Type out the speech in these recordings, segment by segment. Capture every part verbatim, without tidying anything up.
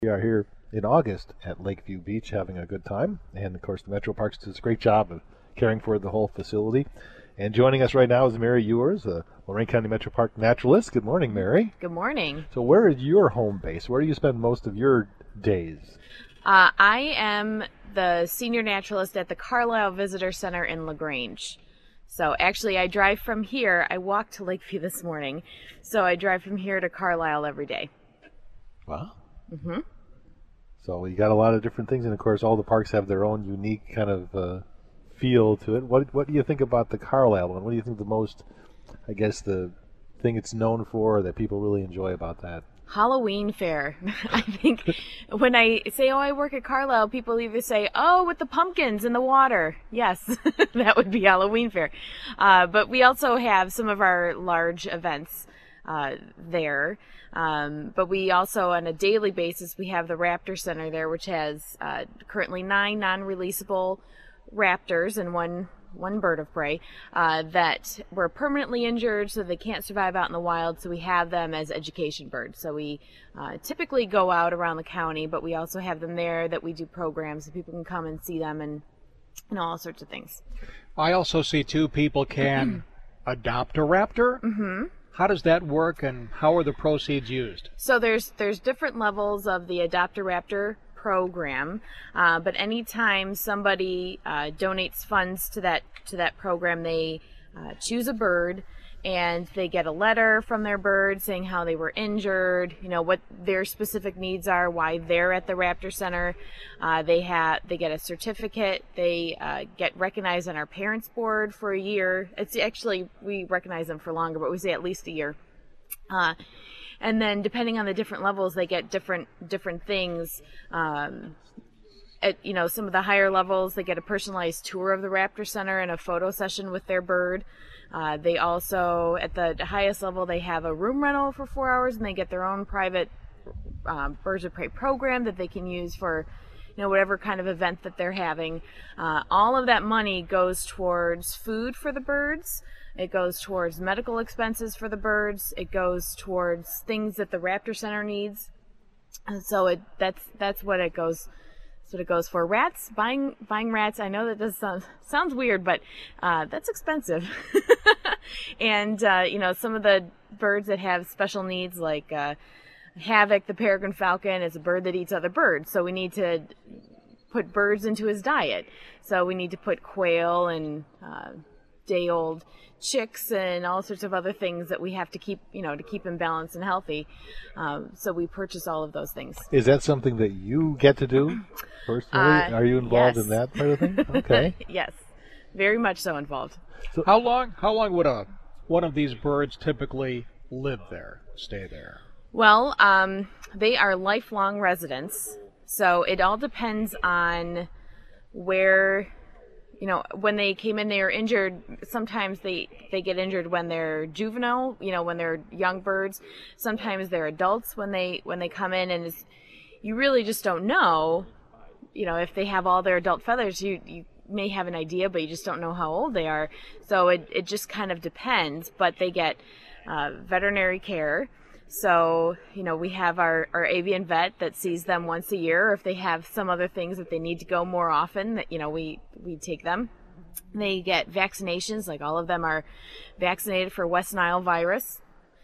We are here in August at Lakeview Beach having a good time. And of course, the Metro Parks does a great job of caring for the whole facility. And joining us right now is Mary Ewers, a Lorain County Metro Park naturalist. Good morning, Mary. Good morning. So, where is your home base? Where do you spend most of your days? Uh, I am the senior naturalist at the Carlisle Visitor Center in LaGrange. So actually, I drive from here. I walked to Lakeview this morning. So I drive from here to Carlisle every day. Wow. Mm-hmm. So you got a lot of different things, and of course, all the parks have their own unique kind of uh, feel to it. What What do you think about the Carlisle one? What do you think the most, I guess, the thing it's known for, or that people really enjoy about that? Halloween fair. I think when I say, oh, I work at Carlisle, people either say, oh, with the pumpkins in the water. Yes, that would be Halloween fair. Uh, but we also have some of our large events uh, there. Um, but we also, on a daily basis, we have the Raptor Center there, which has uh, currently nine non-releasable raptors and one one bird of prey uh, that were permanently injured, so they can't survive out in the wild. So we have them as education birds. So we uh, typically go out around the county, but we also have them there that we do programs so people can come and see them and and all sorts of things. I also see too people can adopt a raptor. Mm-hmm. How does that work, and how are the proceeds used? So there's there's different levels of the Adopt a Raptor program, uh, but anytime somebody uh, donates funds to that to that program, they uh, choose a bird, and they get a letter from their bird saying how they were injured, you know, what their specific needs are, why they're at the Raptor Center. Uh, they have they get a certificate. They uh, get recognized on our parents board for a year. It's actually, we recognize them for longer, but we say at least a year. Uh, and then depending on the different levels, they get different different things. Um, at, you know, some of the higher levels, they get a personalized tour of the Raptor Center and a photo session with their bird. Uh, they also, at the highest level, they have a room rental for four hours, and they get their own private um, birds of prey program that they can use for, you know, whatever kind of event that they're having. Uh, all of that money goes towards food for the birds. It goes towards medical expenses for the birds. It goes towards things that the Raptor Center needs. And so it that's that's what it goes. That's what it goes for. Rats, buying buying rats. I know that this sounds sounds weird, but uh, that's expensive. and uh, you know, some of the birds that have special needs, like uh, Havoc, the peregrine falcon, is a bird that eats other birds. So we need to put birds into his diet. So we need to put quail and uh, day-old chicks and all sorts of other things that we have to keep, you know, to keep him balanced and healthy. Um, so we purchase all of those things. Is that something that you get to do personally? Uh, Are you involved yes. in that part of thing? Okay. Yes, very much so involved. So how long how long would a one of these birds typically live there, stay there? Well, um, they are lifelong residents, so it all depends on where. You know, when they came in, they were injured. Sometimes they, they get injured when they're juvenile, you know, when they're young birds. Sometimes they're adults when they when they come in, and it's, you really just don't know, you know, if they have all their adult feathers. You, you may have an idea, but you just don't know how old they are. So it, it just kind of depends, but they get uh, veterinary care. So, you know, we have our, our avian vet that sees them once a year, or if they have some other things that they need to go more often, that, you know, we, we take them. They get vaccinations, like all of them are vaccinated for West Nile virus.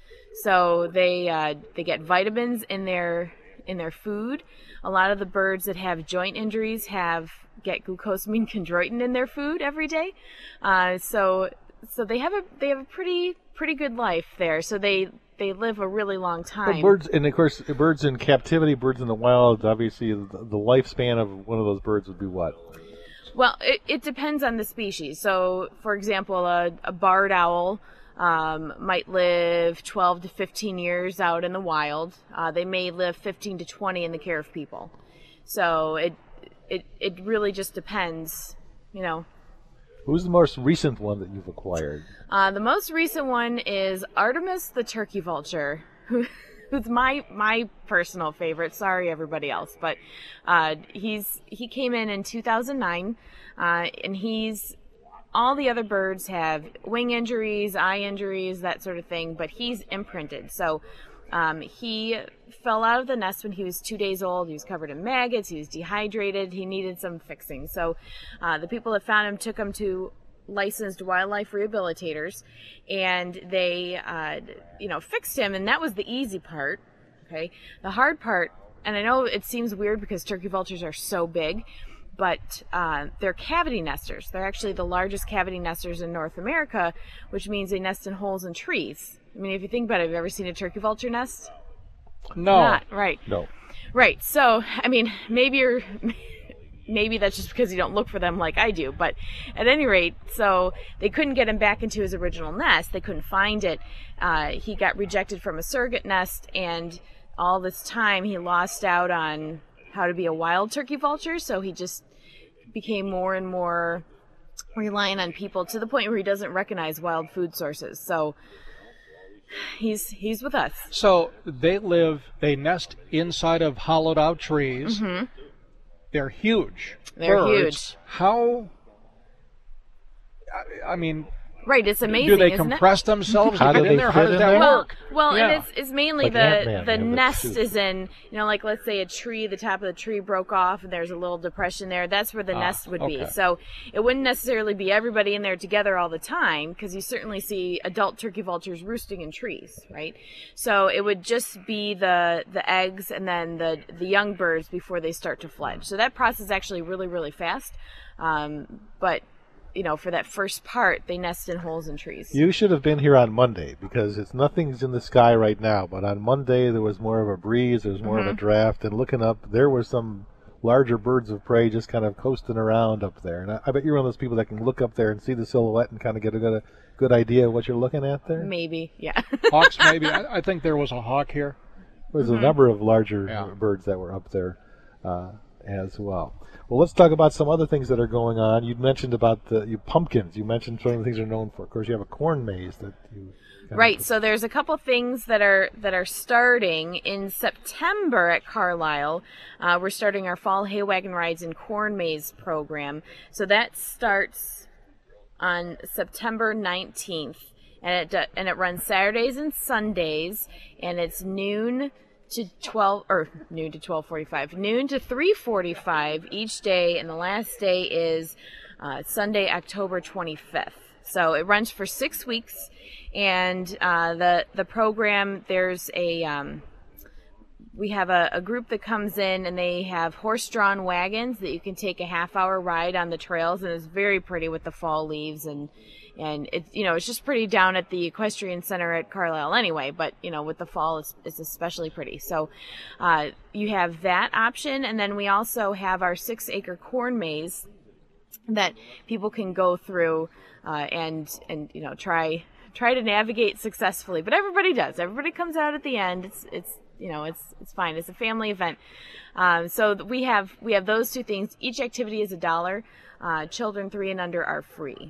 So they uh, they get vitamins in their in their food. A lot of the birds that have joint injuries have get glucosamine chondroitin in their food every day. Uh, so so they have a they have a pretty pretty good life there. So they They live a really long time. Well, birds, and of course, birds in captivity, birds in the wild. Obviously, the, the lifespan of one of those birds would be what? Well, it, it depends on the species. So, for example, a, a barred owl um, might live twelve to fifteen years out in the wild. Uh, they may live fifteen to twenty in the care of people. So it it it really just depends, you know. Who's the most recent one that you've acquired? Uh, the most recent one is Artemis the turkey vulture, who, who's my my personal favorite. Sorry, everybody else, but uh, he's he came in in two thousand nine, uh, and he's all the other birds have wing injuries, eye injuries, that sort of thing, but he's imprinted. So Um, he fell out of the nest when he was two days old. He was covered in maggots. He was dehydrated. He needed some fixing. So uh, the people that found him took him to licensed wildlife rehabilitators, and they, uh, you know, fixed him, and that was the easy part. Okay, the hard part, and I know it seems weird because turkey vultures are so big, but uh, they're cavity nesters. They're actually the largest cavity nesters in North America, which means they nest in holes in trees. I mean, if you think about it, have you ever seen a turkey vulture nest? No. Not, right. No. Right. So, I mean, maybe you're, maybe that's just because you don't look for them like I do. But at any rate, so they couldn't get him back into his original nest. They couldn't find it. Uh, he got rejected from a surrogate nest, and all this time he lost out on how to be a wild turkey vulture. So he just became more and more relying on people to the point where he doesn't recognize wild food sources. So he's he's with us. So they live, they nest inside of hollowed out trees. Mm-hmm. They're huge. They're birds. huge. How, I, I mean, right, it's amazing. do they isn't compress themselves How to do get in they there? How fit does in that there? Well, work? well, Yeah. and it's it's mainly Like the Ant-Man, the yeah, but nest shoot. is in, you know, like let's say a tree, the top of the tree broke off and there's a little depression there. That's where the Ah, nest would be. okay. So it wouldn't necessarily be everybody in there together all the time, because you certainly see adult turkey vultures roosting in trees, right? So it would just be the the eggs and then the the young birds before they start to fledge. So that process is actually really really fast, um, but. You know, for that first part, they nest in holes in trees. You should have been here on Monday, because it's nothing's in the sky right now. But on Monday there was more of a breeze, there was more Mm-hmm. of a draft, and looking up, there were some larger birds of prey just kind of coasting around up there. And I, I bet you're one of those people that can look up there and see the silhouette and kind of get a good, good idea of what you're looking at there. Maybe, yeah. Hawks, maybe. I, I think there was a hawk here. There's Mm-hmm. a number of larger Yeah. birds that were up there uh, as well. Well, let's talk about some other things that are going on. You mentioned about the you pumpkins. You mentioned some of the things they're known for. Of course, you have a corn maze that you. kind of- Right. So there's a couple things that are that are starting in September at Carlisle. Uh, we're starting our fall hay wagon rides and corn maze program. So that starts on September nineteenth, and it do- and it runs Saturdays and Sundays, and it's noon to twelve or noon to twelve forty-five, noon to three forty-five each day, and the last day is uh, Sunday, October twenty-fifth. So it runs for six weeks, and uh, the the program, there's a um, we have a, a group that comes in, and they have horse-drawn wagons that you can take a half-hour ride on the trails, and it's very pretty with the fall leaves, and and it's, you know, it's just pretty down at the equestrian center at Carlisle anyway, but you know, with the fall it's, it's especially pretty. So uh, you have that option, and then we also have our six-acre corn maze that people can go through uh, and and you know try try to navigate successfully. But everybody does. Everybody comes out at the end. It's it's you know it's it's fine. It's a family event. Um, so we have we have those two things. Each activity is a dollar. Uh, children three and under are free.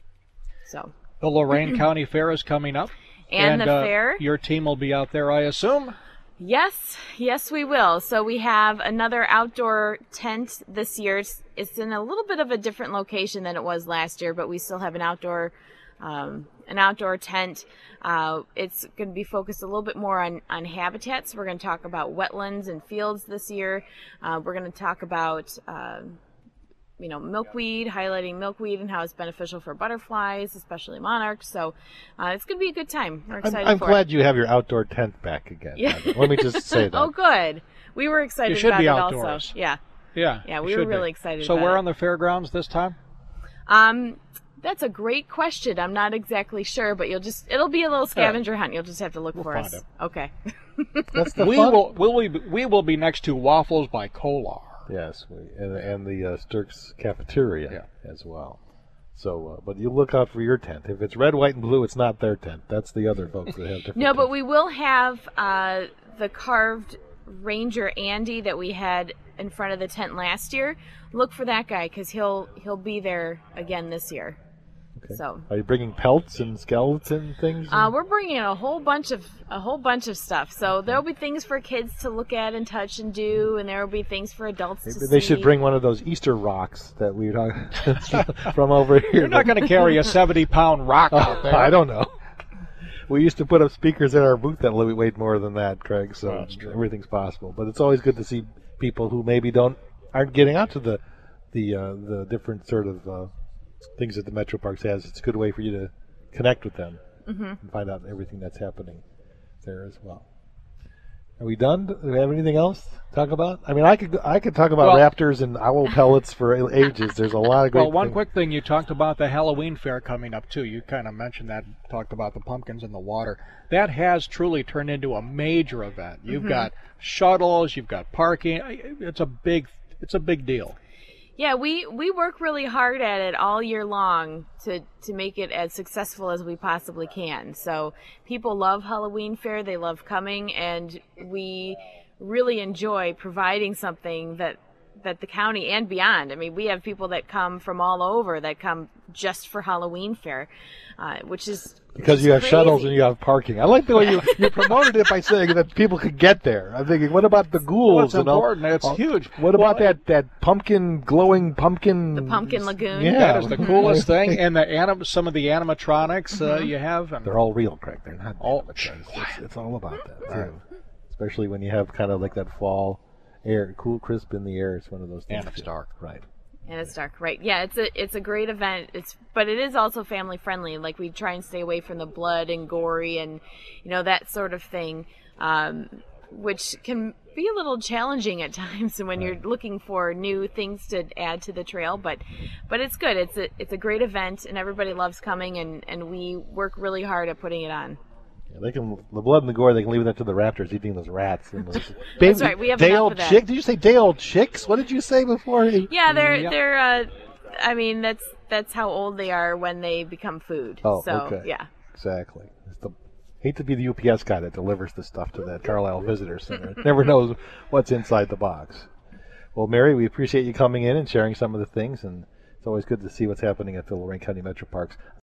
So. The Lorain County Fair is coming up. And, the uh, fair. Your team will be out there, I assume. Yes, yes, we will. So we have another outdoor tent this year. It's, it's in a little bit of a different location than it was last year, but we still have an outdoor, um, an outdoor tent. Uh, it's going to be focused a little bit more on on habitats. We're going to talk about wetlands and fields this year. Uh, we're going to talk about. Uh, you know, milkweed, highlighting milkweed and how it's beneficial for butterflies, especially monarchs. So uh, it's going to be a good time. We're I'm, excited I'm for glad it. you have your outdoor tent back again. Yeah. Let me just say that. Oh, good. We were excited You should about be it outdoors. also. Yeah. Yeah. Yeah, you we were should be. really excited So about where it. on the fairgrounds this time? Um, that's a great question. I'm not exactly sure, but you'll just, it'll be a little scavenger hunt. You'll just have to look for find us. it. Okay. That's the We fun. will, will we, we will be next to Waffles by Kolar. Yes, we, and, and the uh, Sturks cafeteria Yeah. as well. So, uh, but you look out for your tent. If it's red, white, and blue, it's not their tent. That's the other folks that have different. No, but tents. we will have uh, the carved Ranger Andy that we had in front of the tent last year. Look for that guy, because he'll he'll be there again this year. Okay. So Are you bringing pelts and skeleton things? uh, we're bringing a whole bunch of a whole bunch of stuff. So there'll be things for kids to look at and touch and do, and there will be things for adults Maybe to they see. should bring one of those Easter rocks that we talk from over here. You're not going to carry a seventy pound rock out there. I don't know. We used to put up speakers in our booth that weighed more than that, Craig. So Oh, that's true. everything's possible. But it's always good to see people who maybe don't aren't getting out to the the uh, the different sort of uh, things that the Metro Parks has. It's a good way for you to connect with them Mm-hmm. and find out everything that's happening there as well. Are we done? Do we have anything else to talk about? I mean, I could I could talk about Well- raptors and owl pellets for ages. There's a lot of great Well, one things. quick thing, you talked about the Halloween fair coming up too. You kind of mentioned that, talked about the pumpkins in the water. That has truly turned into a major event. You've got shuttles, you've got parking. It's a big, it's a big deal. Yeah, we, we work really hard at it all year long to, to make it as successful as we possibly can. So people love Halloween Fair, they love coming, and we really enjoy providing something that that the county and beyond. I mean, we have people that come from all over that come just for Halloween Fair, uh, which is Because which you is have crazy. shuttles and you have parking. I like the way you, you promoted it by saying that people could get there. I'm thinking, what about the ghouls? Well, it's and all- important. It's all- huge. What about Well, that, that pumpkin, glowing pumpkin? The Pumpkin Lagoon. Yeah. That is the coolest thing. And the anim- some of the animatronics uh, you have. And They're all real, Craig. They're not Oh, animatronics. quiet. It's, it's all about that, All right. too. Especially when you have kind of like that fall air, cool, crisp in the air. It's one of those things. And it's too. dark. Right. And it's dark, right? Yeah, it's a it's a great event. It's but it is also family friendly. Like we try and stay away from the blood and gory and you know that sort of thing, um, which can be a little challenging at times when you're looking for new things to add to the trail. But but it's good. It's a it's a great event and everybody loves coming and and we work really hard at putting it on. Yeah, they can the blood and the gore. They can leave that to the raptors eating those rats. And those baby, right, we have day enough old of that. chick. Did you say day old chicks? What did you say before? Yeah, they're Yep. they're. Uh, I mean that's that's how old they are when they become food. Oh, so okay. yeah. Exactly. It's the, hate to be the U P S guy that delivers the stuff to that Carlisle Visitor Center. Never knows what's inside the box. Well, Mary, we appreciate you coming in and sharing some of the things, and it's always good to see what's happening at the Lorraine County Metro Parks.